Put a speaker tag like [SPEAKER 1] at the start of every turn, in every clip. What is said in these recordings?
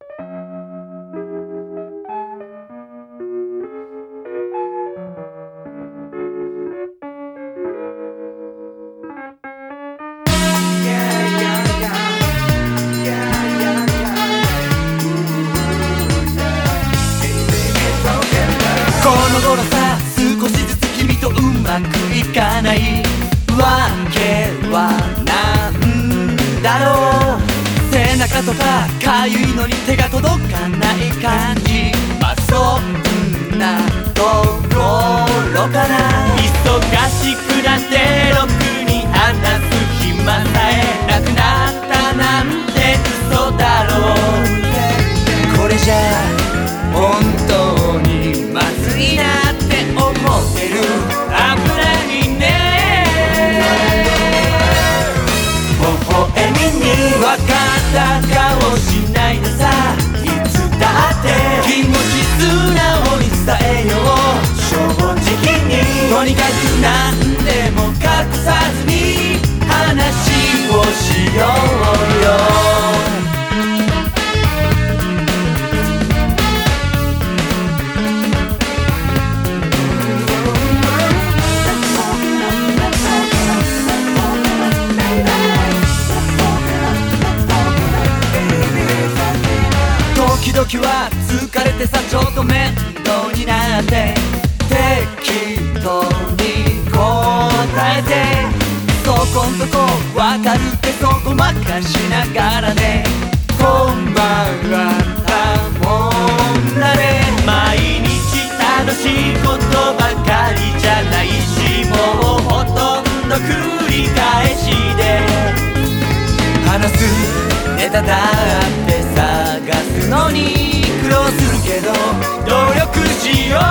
[SPEAKER 1] この頃さ、少しずつ君とうまくいかないわけはなんだろう。背中とかかゆいのに手が届かない感じ、まあそんなところかな。忙しくなってろくに話す暇さえなくなったなんて嘘だろう。これじゃ本当にまずいなって思ってる。危ないね。微笑みに分かった顔しないでさ、いつだって気持ち素直に伝えよう。正直にとにかく何でも隠さずに話をしようよ。時々は疲れてさ、ちょっと面倒になって適当に答えて、そこんとこ分かるってそこ任しながらね、こんばんはたもんだね。毎日楽しいことばかりじゃないし、もうほとんど繰り返しで話すネタだって探すのに苦労するけど努力しよう。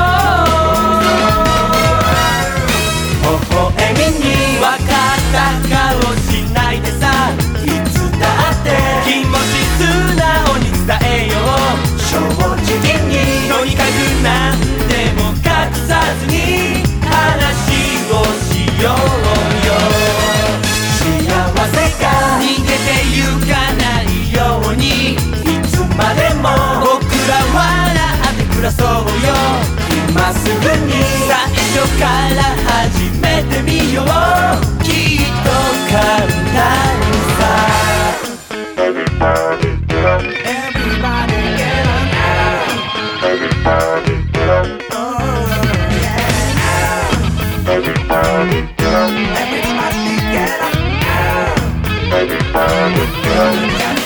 [SPEAKER 1] 微笑みに分かった顔しないでさ、いつだって気持ち素直に伝えよう。正直にとにかく何でも隠さずに話をしようよ。幸せが逃げてゆかないように、いつまでも僕ら笑って暮らそうよ。今すぐに最初から始めてみよう。きっと簡単さ。Everybody get up. Everybody get up. Oh yeah. Everybody get up. Everybody get up. Everybody get up.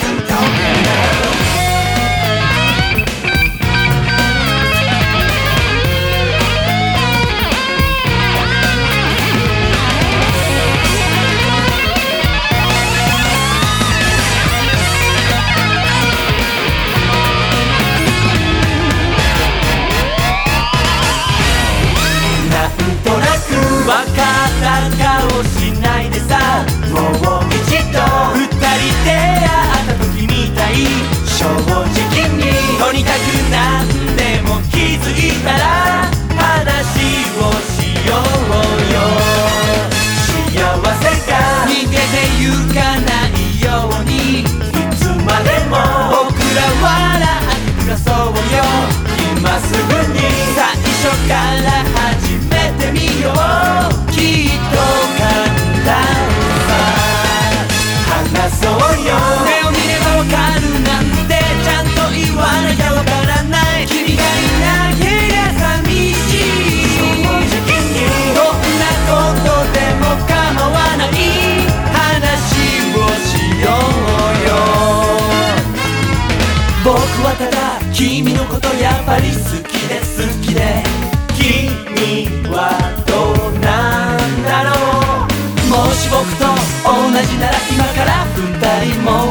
[SPEAKER 1] 分かった顔しないでさ、もう一度二人出会った時みたい。正直にとにかく何でも気づいたら話をしようよ。幸せが逃げてゆかないように、いつまでも僕ら笑って暮らそうよ。今すぐに最初から始めてみよう。きっと簡単さ。話そうよ。目を見ればわかるなんてちゃんと言わなきゃわからない。君がいなけりゃ寂しい。正直にどんなことでも構わない。話をしようよ。僕はただ君のことやっぱり好きで好きで、君はどうなんだろう。もし僕と同じなら今から二人も